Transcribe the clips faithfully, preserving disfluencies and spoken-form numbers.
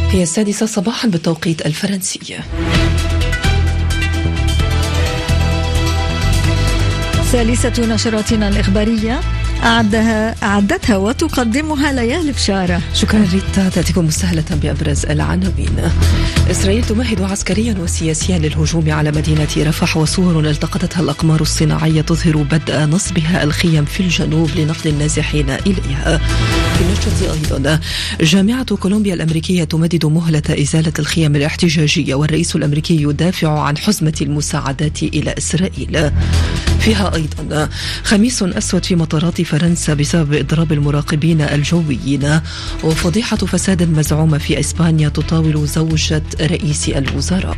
هي السادسة صباحا بالتوقيت الفرنسي. ثالثة نشراتنا الإخبارية أعدها أعدتها وتقدمها ليالي بشارة. شكرا ريتا. تأتيكم مستهلة بأبرز العناوين. إسرائيل تمهد عسكريا وسياسيا للهجوم على مدينة رفح، وصور التقطتها الأقمار الصناعية تظهر بدء نصبها الخيم في الجنوب لنقل النازحين إليها. في النشرة أيضا جامعة كولومبيا الأمريكية تمدد مهلة إزالة الخيم الاحتجاجية، والرئيس الأمريكي يدافع عن حزمة المساعدات إلى إسرائيل. فيها أيضا خميس أسود في مطارات فرنسا بسبب إضراب المراقبين الجويين، وفضيحة فساد مزعومة في إسبانيا تطاول زوجة رئيس الوزراء.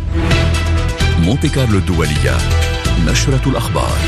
مونتي كارلو الدولية، نشرة الأخبار.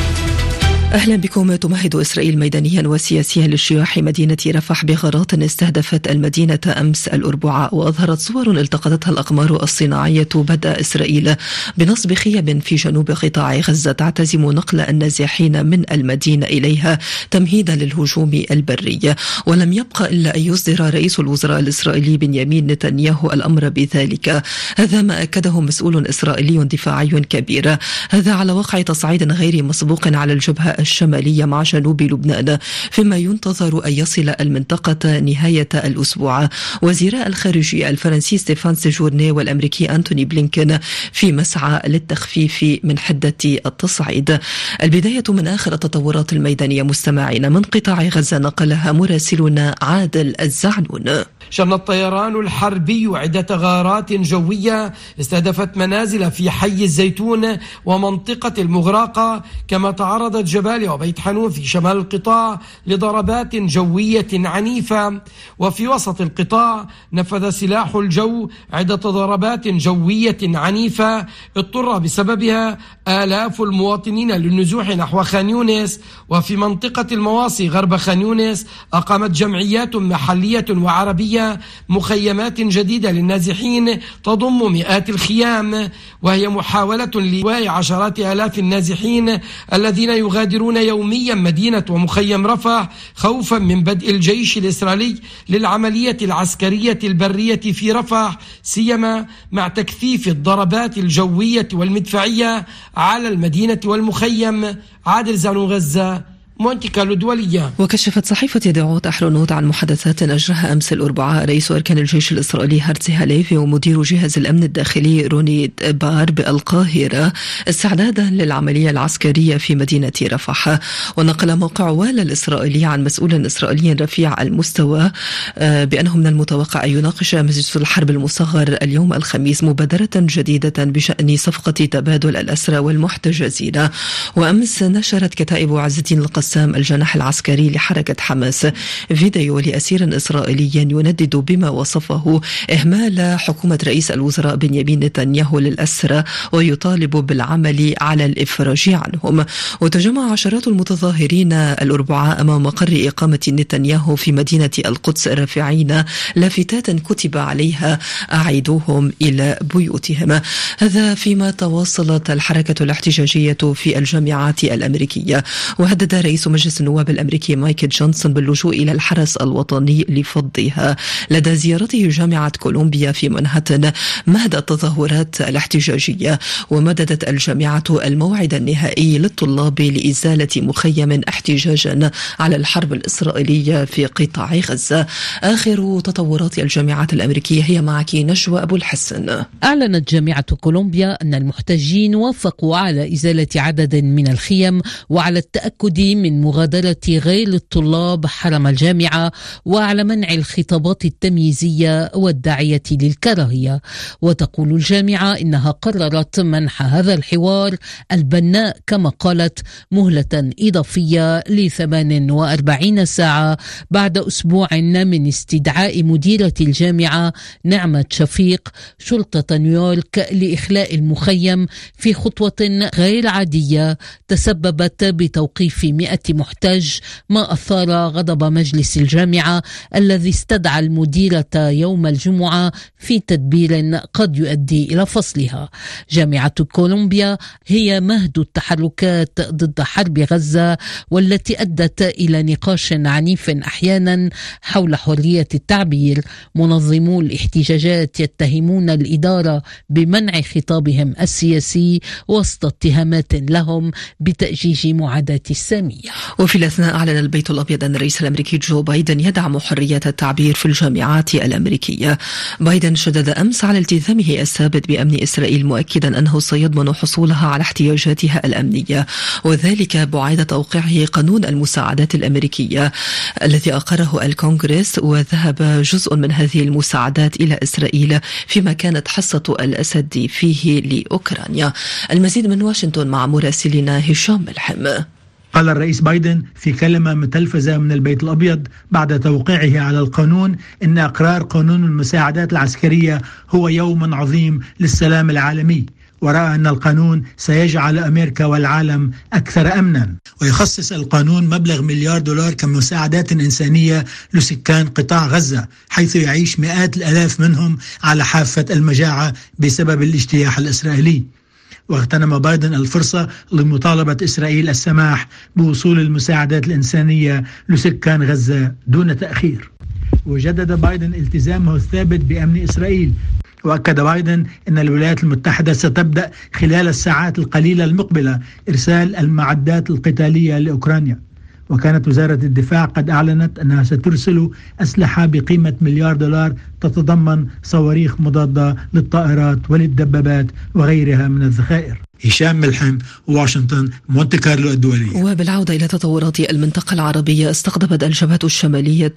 أهلا بكم. تمهد إسرائيل ميدانيا وسياسيا لاجتياح مدينة رفح بغارات استهدفت المدينة أمس الأربعاء، وأظهرت صور التقطتها الأقمار الصناعية بدء إسرائيل بنصب خيم في جنوب قطاع غزة تعتزم نقل النازحين من المدينة إليها تمهيدا للهجوم البري. ولم يبقى إلا أن يصدر رئيس الوزراء الإسرائيلي بنيامين نتنياهو الأمر بذلك. هذا ما أكده مسؤول إسرائيلي دفاعي كبير، هذا على وقع تصعيد غير مسبوق على الجبهة الشمالية مع جنوب لبنان، فيما ينتظر أن يصل المنطقة نهاية الأسبوع. وزيراء الخارجية الفرنسي ستيفان سيجورني والأمريكي أنتوني بلينكن في مسعى للتخفيف من حدة التصعيد. البداية من آخر التطورات الميدانية مستمعين من قطاع غزة، نقلها مراسلنا عادل الزعنون. شن الطيران الحربي عدة غارات جوية استهدفت منازل في حي الزيتون ومنطقة المغراقة، كما تعرضت جباليا وبيت حنون في شمال القطاع لضربات جوية عنيفة. وفي وسط القطاع نفذ سلاح الجو عدة ضربات جوية عنيفة اضطر بسببها آلاف المواطنين للنزوح نحو خان يونس. وفي منطقة المواصي غرب خان يونس أقامت جمعيات محلية وعربية مخيمات جديدة للنازحين تضم مئات الخيام، وهي محاولة لإيواء عشرات آلاف النازحين الذين يغادرون يوميا مدينة ومخيم رفح خوفا من بدء الجيش الإسرائيلي للعملية العسكرية البرية في رفح، سيما مع تكثيف الضربات الجوية والمدفعية على المدينة والمخيم. عادل زعنون، غزة، مونتي كارلو الدولية. وكشفت صحيفة يدعوت أحرنوت عن محادثات أجراها أمس الأربعاء رئيس أركان الجيش الإسرائيلي هرتزي هاليفي ومدير جهاز الأمن الداخلي روني بار بالقاهرة استعدادا للعملية العسكرية في مدينة رفح. ونقل موقع والا الإسرائيلي عن مسؤول إسرائيلي رفيع المستوى بأنه من المتوقع أن يناقش مجلس الحرب المصغر اليوم الخميس مبادرة جديدة بشأن صفقة تبادل الأسرى والمحتجزين. وأمس نشرت كتائب عز الدين القسام الجناح العسكري لحركة حماس فيديو لأسير إسرائيلي يندد بما وصفه إهمال حكومة رئيس الوزراء بنيامين نتنياهو للأسرى، ويطالب بالعمل على الإفراج عنهم. وتجمع عشرات المتظاهرين الأربعاء أمام مقر إقامة نتنياهو في مدينة القدس رافعين لافتات كتب عليها أعيدوهم إلى بيوتهم. هذا فيما تواصلت الحركة الاحتجاجية في الجامعات الأمريكية. وهدد رئيس مجلس النواب الأمريكي مايكل جونسون باللجوء إلى الحرس الوطني لفضها. لدى زيارته جامعة كولومبيا في منهاتن مهد التظاهرات الاحتجاجية، ومددت الجامعة الموعد النهائي للطلاب لإزالة مخيم احتجاجا على الحرب الإسرائيلية في قطاع غزة. آخر تطورات الجامعات الأمريكية هي معك نجوى أبو الحسن. أعلنت جامعة كولومبيا أن المحتجين وافقوا على إزالة عدد من الخيم وعلى التأكد من مغادرة غير الطلاب حرم الجامعة، وعلى منع الخطابات التمييزية والداعية للكراهية. وتقول الجامعة إنها قررت منح هذا الحوار البناء كما قالت مهلة إضافية لثمان وأربعين ساعة بعد أسبوع من استدعاء مديرة الجامعة نعمة شفيق شرطة نيويورك لإخلاء المخيم في خطوة غير عادية تسببت بتوقيف مئة ثلاثمائة محتج، ما أثار غضب مجلس الجامعة الذي استدعى المديرة يوم الجمعة في تدبير قد يؤدي إلى فصلها. جامعة كولومبيا هي مهد التحركات ضد حرب غزة، والتي أدت إلى نقاش عنيف أحيانا حول حرية التعبير. منظمو الاحتجاجات يتهمون الإدارة بمنع خطابهم السياسي وسط اتهامات لهم بتأجيج معاداة السامية. وفي الأثناء أعلن البيت الأبيض أن الرئيس الأمريكي جو بايدن يدعم حرية التعبير في الجامعات الأمريكية. بايدن شدد أمس على التزامه الثابت بأمن إسرائيل، مؤكدا أنه سيضمن حصولها على احتياجاتها الأمنية، وذلك بعد توقيعه قانون المساعدات الأمريكية الذي أقره الكونغرس، وذهب جزء من هذه المساعدات إلى إسرائيل فيما كانت حصة الأسد فيه لأوكرانيا. المزيد من واشنطن مع مراسلنا هشام ملحم. قال الرئيس بايدن في كلمة متلفزة من البيت الأبيض بعد توقيعه على القانون إن إقرار قانون المساعدات العسكرية هو يوم عظيم للسلام العالمي، ورأى أن القانون سيجعل أمريكا والعالم أكثر أمنا. ويخصص القانون مبلغ مليار دولار كمساعدات إنسانية لسكان قطاع غزة، حيث يعيش مئات الآلاف منهم على حافة المجاعة بسبب الاجتياح الإسرائيلي. واغتنم بايدن الفرصة لمطالبة إسرائيل السماح بوصول المساعدات الإنسانية لسكان غزة دون تأخير. وجدد بايدن التزامه الثابت بأمن إسرائيل، وأكد بايدن أن الولايات المتحدة ستبدأ خلال الساعات القليلة المقبلة إرسال المعدات القتالية لأوكرانيا. وكانت وزارة الدفاع قد أعلنت أنها سترسل أسلحة بقيمة مليار دولار تتضمن صواريخ مضادة للطائرات وللدبابات وغيرها من الذخائر. هشام ملحم، واشنطن، مونتي كارلو الدولية. وبالعودة إلى تطورات المنطقة العربية، استقطبت الجبهة الشمالية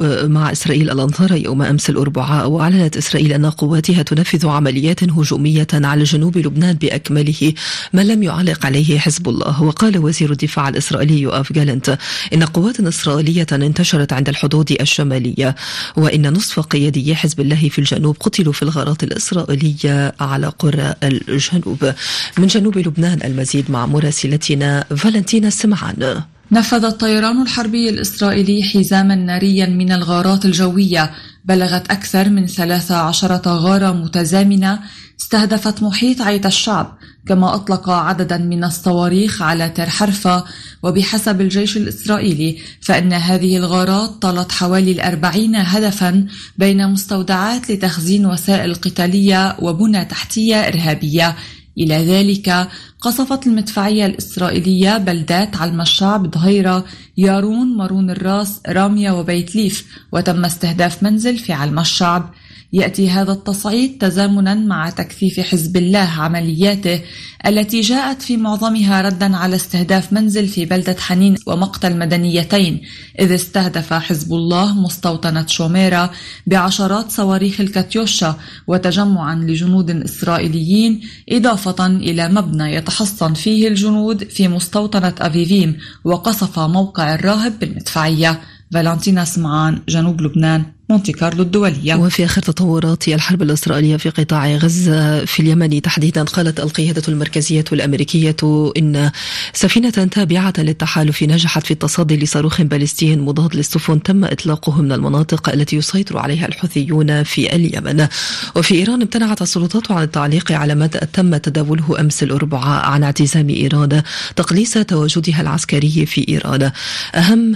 مع إسرائيل الأنظار يوم أمس الأربعاء، وأعلنت إسرائيل أن قواتها تنفذ عمليات هجومية على جنوب لبنان بأكمله، ما لم يعلق عليه حزب الله. وقال وزير الدفاع الإسرائيلي يوآف جالنت إن قوات إسرائيلية انتشرت عند الحدود الشمالية، وإن نصف قيادي حزب الله في الجنوب قتلوا في الغارات الإسرائيلية على قرى الجنوب. من جنوب لبنان المزيد مع مراسلتنا فالنتينا سمعان. نفذ الطيران الحربي الإسرائيلي حزاما ناريا من الغارات الجوية بلغت أكثر من ثلاث عشرة غارة متزامنة استهدفت محيط عيت الشعب، كما أطلق عددا من الصواريخ على تل حرفة. وبحسب الجيش الإسرائيلي فإن هذه الغارات طالت حوالي الأربعين هدفا بين مستودعات لتخزين وسائل قتالية وبنى تحتية إرهابية. إلى ذلك قصفت المدفعية الإسرائيلية بلدات علم الشعب، ظهيرة، يارون، مارون الراس، رامية وبيت ليف، وتم استهداف منزل في علم الشعب. يأتي هذا التصعيد تزامنا مع تكثيف حزب الله عملياته التي جاءت في معظمها ردا على استهداف منزل في بلدة حنين ومقتل مدنيتين، إذ استهدف حزب الله مستوطنة شوميرا بعشرات صواريخ الكاتيوشا وتجمعا لجنود إسرائيليين، إضافة إلى مبنى يتحصن فيه الجنود في مستوطنة أفيفيم، وقصف موقع الراهب بالمدفعية. فالنتينا سمعان، جنوب لبنان، مونتي كارلو الدولية. وفي آخر تطورات الحرب الإسرائيلية في قطاع غزة في اليمن تحديدا، قالت القيادة المركزية الأمريكية إن سفينة تابعة للتحالف نجحت في التصدي لصاروخ باليستي مضاد للسفن تم إطلاقه من المناطق التي يسيطر عليها الحوثيون في اليمن. وفي إيران امتنعت السلطات عن التعليق على ما تم تداوله أمس الأربعاء عن اعتزام إيران تقليص تواجدها العسكري في إيران. أهم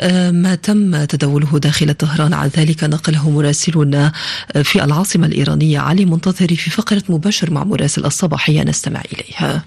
ما تم تداوله داخل طهران عن ذلك نقله مراسلنا في العاصمة الإيرانية علي منتظري في فقرة مباشر مع مراسل الصباحية نستمع إليها.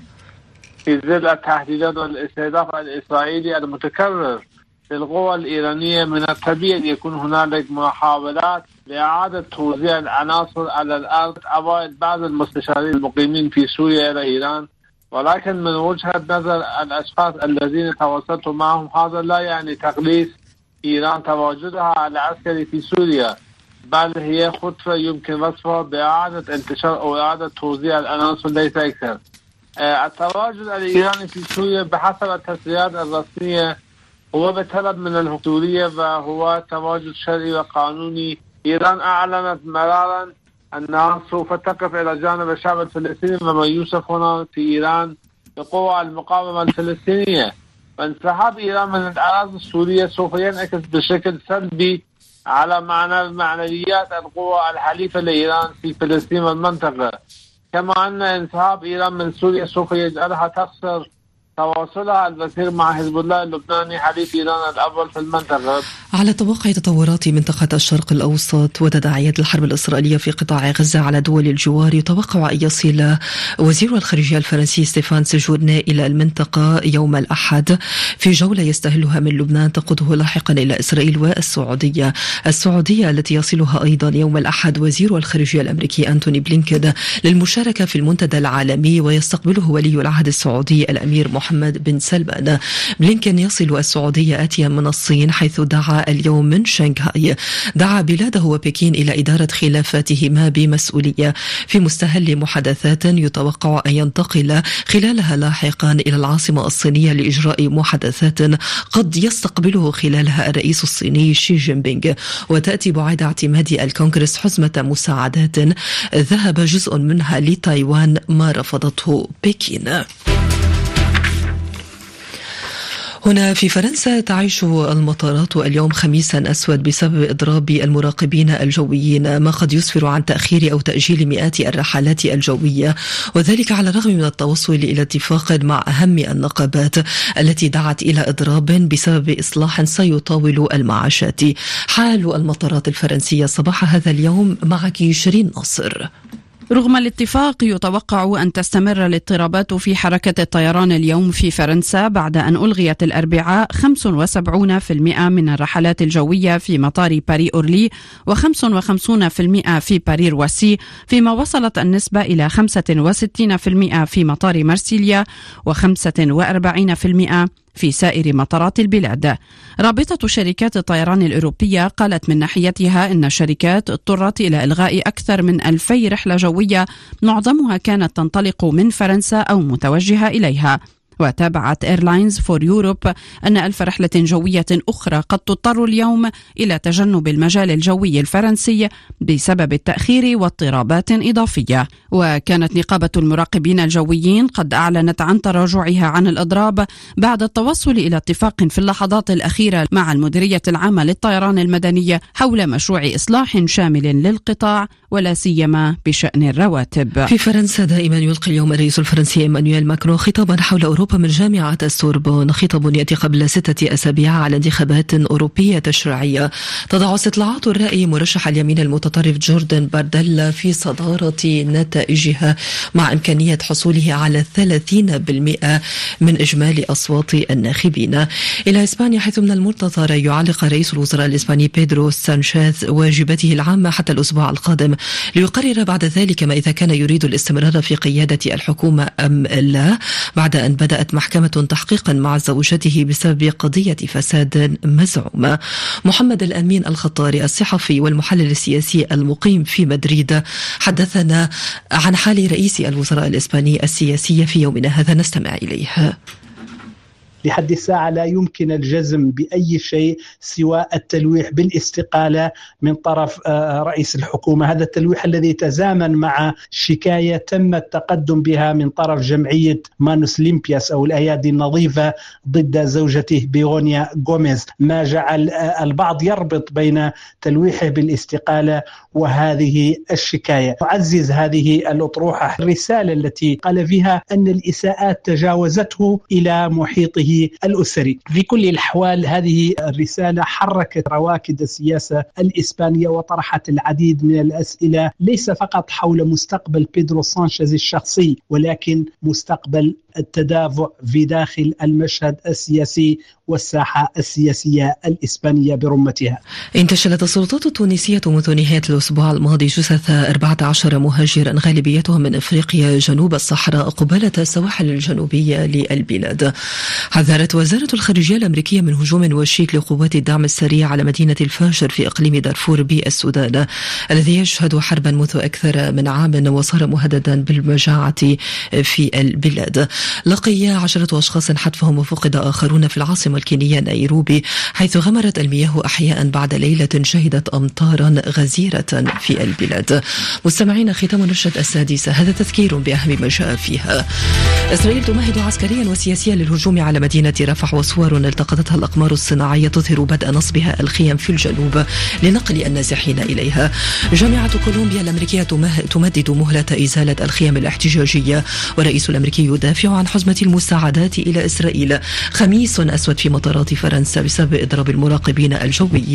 في ظل التهديدات والاستهداف الإسرائيلي المتكرر للقوى الإيرانية، من الطبيعي أن يكون هنالك محاولات لإعادة توزيع العناصر على الأرض أوائل بعض المستشارين المقيمين في سوريا إلى إيران. ولكن من وجهة نظر الأشخاص الذين تواصلت معهم، هذا لا يعني تقليص إيران تواجدها العسكري في سوريا، بل هي خطوة يمكن وصفها بإعادة انتشار أو إعادة توزيع العناصر ليس أكثر. التواجد الإيراني في سوريا بحسب التسريبات الرسمية هو بطلب من السورية، وهو تواجد شرعي وقانوني. إيران أعلنت مرارا أنها سوف تقف إلى جانب الشعب الفلسطيني وما يوصف هنا في إيران بقوى المقاومة الفلسطينية. وانسحاب إيران من الأراضي السورية سوف ينعكس بشكل سلبي على معنى معنويات القوى الحليفة لإيران في فلسطين والمنطقة، كما أن انسحاب إيران من سوريا سوف يجعلها تخسر تواصلها الوثيق مع حزب الله اللبناني حليف إيران الأول في المنطقة. على توقع تطورات منطقة الشرق الأوسط وتداعيات الحرب الإسرائيلية في قطاع غزة على دول الجوار، يتوقع أن يصل وزير الخارجية الفرنسي ستيفان سيجورني إلى المنطقة يوم الأحد في جولة يستهلها من لبنان تقوده لاحقا إلى إسرائيل والسعودية. السعودية التي يصلها أيضا يوم الأحد وزير الخارجية الأمريكي أنتوني بلينكن للمشاركة في المنتدى العالمي، ويستقبله ولي العهد السعودي الأمير محمد بن سلمان. بلينكن يصل السعودية آتيا من الصين، حيث دعا اليوم من شنغهاي دعا بلاده وبكين إلى إدارة خلافاتهما بمسؤولية في مستهل محادثات يتوقع أن ينتقل خلالها لاحقا إلى العاصمة الصينية لإجراء محادثات قد يستقبله خلالها الرئيس الصيني شي جين بينغ. وتأتي بعد اعتماد الكونغرس حزمة مساعدات ذهب جزء منها لتايوان ما رفضته بكين. هنا في فرنسا تعيش المطارات اليوم خميسا أسود بسبب إضراب المراقبين الجويين، ما قد يسفر عن تأخير أو تأجيل مئات الرحلات الجوية، وذلك على الرغم من التوصل إلى اتفاق مع أهم النقابات التي دعت إلى إضراب بسبب إصلاح سيطاول المعاشات. حال المطارات الفرنسية صباح هذا اليوم، معك شيرين ناصر. رغم الاتفاق يتوقع أن تستمر الاضطرابات في حركة الطيران اليوم في فرنسا بعد أن ألغيت الأربعاء خمسة وسبعين بالمئة من الرحلات الجوية في مطار باري أورلي وخمسة وخمسين بالمئة في باري رواسي، فيما وصلت النسبة إلى خمسة وستين بالمئة في مطار مرسيليا وخمسة وأربعين بالمئة في سائر مطارات البلاد. رابطة شركات الطيران الأوروبية قالت من ناحيتها إن الشركات اضطرت إلى إلغاء أكثر من ألفي رحلة جوية، معظمها كانت تنطلق من فرنسا أو متوجهة إليها. وتابعت إيرلاينز فور يوروب أن ألف رحلة جوية أخرى قد تضطر اليوم إلى تجنب المجال الجوي الفرنسي بسبب التأخير واضطرابات إضافية. وكانت نقابة المراقبين الجويين قد أعلنت عن تراجعها عن الإضراب بعد التوصل إلى اتفاق في اللحظات الأخيرة مع المديرية العامة للطيران المدني حول مشروع إصلاح شامل للقطاع، ولا سيما بشأن الرواتب. في فرنسا دائما يلقي اليوم الرئيس الفرنسي إيمانويل ماكرون خطابا حول أوروبا من جامعة السوربون، خطاب يأتي قبل ستة أسابيع على انتخابات أوروبية تشريعية. تضع استطلاعات الرأي مرشح اليمين المتطرف جوردن بارديلا في صدارة نتائجها، مع إمكانية حصوله على ثلاثين بالمئة من إجمالي أصوات الناخبين. إلى إسبانيا، حيث من المنتظر يعلق رئيس الوزراء الإسباني بيدرو سانشيز واجباته العامة حتى الأسبوع القادم ليقرر بعد ذلك ما إذا كان يريد الاستمرار في قيادة الحكومة أم لا، بعد أن بدأت محكمة تحقيقا مع زوجته بسبب قضية فساد مزعومة. محمد الأمين الخطاري الصحفي والمحلل السياسي المقيم في مدريد حدثنا عن حال رئيس الوزراء الإسباني السياسي في يومنا هذا، نستمع إليه. لحد الساعة لا يمكن الجزم بأي شيء سوى التلويح بالاستقالة من طرف رئيس الحكومة. هذا التلويح الذي تزامن مع شكاية تم التقدم بها من طرف جمعية مانوس ليمبياس أو الأيادي النظيفة ضد زوجته بيغونيا غوميز، ما جعل البعض يربط بين تلويحه بالاستقالة وهذه الشكاية. تعزز هذه الأطروحة الرسالة التي قال فيها أن الإساءات تجاوزته إلى محيطه الأسري. في كل الأحوال هذه الرسالة حركت رواكد السياسة الإسبانية وطرحت العديد من الأسئلة، ليس فقط حول مستقبل بيدرو سانشيز الشخصي، ولكن مستقبل التدافع في داخل المشهد السياسي والساحة السياسية الإسبانية برمتها. انتشلت السلطات التونسية منذ نهاية الأسبوع الماضي جثث أربعة عشر مهاجرا غالبيتهم من أفريقيا جنوب الصحراء قبالة السواحل الجنوبية للبلاد. حذرت وزارة الخارجية الأمريكية من هجوم وشيك لقوات الدعم السريع على مدينة الفاشر في إقليم دارفور بالسودان، الذي يشهد حربا منذ أكثر من عام وصار مهددا بالمجاعة في البلاد. لقي عشرة أشخاص حتفهم وفقد آخرون في العاصمة العاصمة الكينية نيروبي، حيث غمرت المياه أحياء بعد ليلة شهدت أمطارا غزيرة في البلاد. مستمعين، ختام نشرة السادسة، هذا تذكير بأهم ما جاء فيها. إسرائيل تمهد عسكريا وسياسيا للهجوم على مدينة رفح، وصور التقطتها الأقمار الصناعية تظهر بدء نصبها الخيم في الجنوب لنقل النازحين إليها. جامعة كولومبيا الأمريكية تمدد مهلة إزالة الخيم الاحتجاجية، والرئيس الأمريكي يدافع عن حزمة المساعدات إلى إسرائيل. خميس أسود في مطارات فرنسا بسبب إضراب المراقبين الجويين